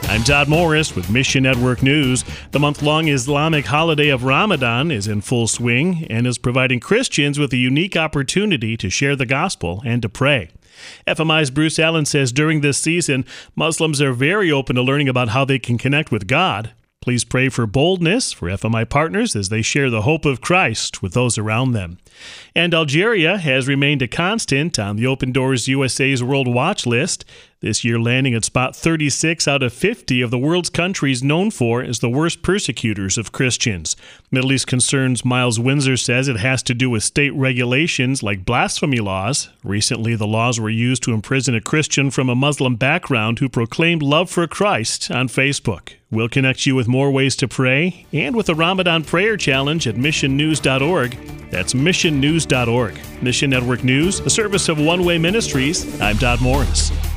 I'm Todd Morris with Mission Network News. The month-long Islamic holiday of Ramadan is in full swing and is providing Christians with a unique opportunity to share the gospel and to pray. FMI's Bruce Allen says during this season, Muslims are very open to learning about how they can connect with God. Please pray for boldness for FMI partners as they share the hope of Christ with those around them. And Algeria has remained a constant on the Open Doors USA's World Watch list, this year landing at spot 36 out of 50 of the world's countries known for as the worst persecutors of Christians. Middle East Concerns Miles Windsor says it has to do with state regulations like blasphemy laws. Recently, the laws were used to imprison a Christian from a Muslim background who proclaimed love for Christ on Facebook. We'll connect you with more ways to pray and with a Ramadan prayer challenge at missionnews.org. That's missionnews.org. Mission Network News, a service of One Way Ministries. I'm Todd Morris.